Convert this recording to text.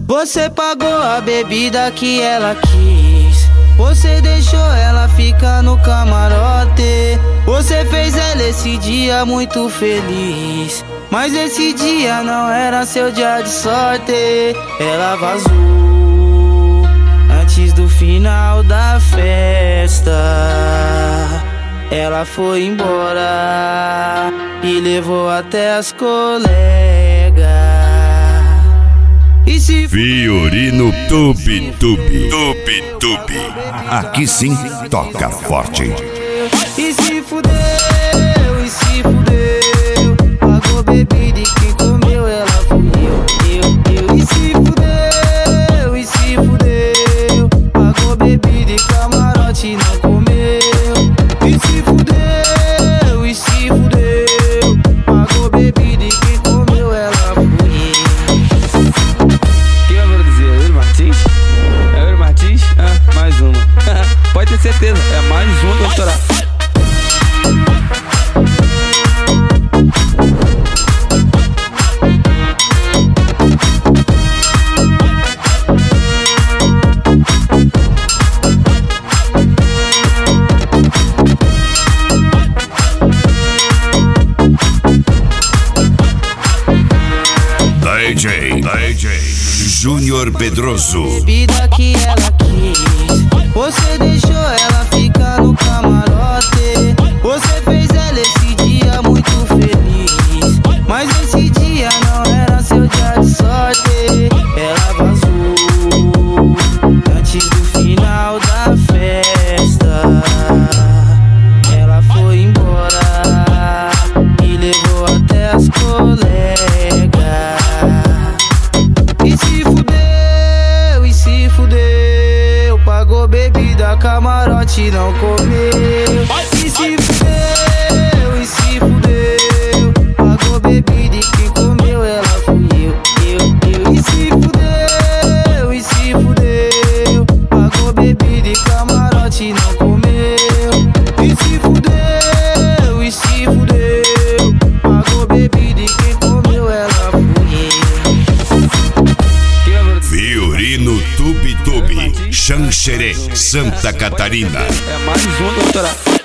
Você pagou a bebida que ela quis. Você deixou ela ficar no camarote. Você fez ela esse dia muito feliz, mas esse dia não era seu dia de sorte. Ela vazou antes do final da festa. Ela foi embora e levou até as colegas. E se Fiorino Tube Tube. Tube Tube. Aqui sim toca forte. E se fudeu, e se fudeu. Pagou bebida e quem comeu ela fui eu. E se fudeu, e se fudeu. Pagou bebida e camarote não comeu. E se fudeu, e se fudeu. Pagou bebida e quem comeu ela fui eu. Quem vai produzir? É o Martins? É o Martins? Ah, mais uma. Pode ter certeza, é mais uma que vai estourar. DJ Júnior Pedroso. Bebida que ela quis. Você deixou ela ficar no camarote. Você fez ela esse dia muito feliz, mas esse dia não era seu dia de sorte. Ela vazou antes do final da festa. Ela foi embora e levou até as colegas. E se fudeu, e se fudeu. Pagou bebida, camarote não comeu. E se fudeu, e se fudeu. Pagou bebida e quem comeu ela fui eu. E se fudeu, e se fudeu. Pagou bebida e camarote não comeu. E se fudeu, e se fudeu. Pagou bebida e quem comeu ela fui eu. Fiorino Tube Tube, Xanxerê, Santa Catarina. É mais uma, doutora.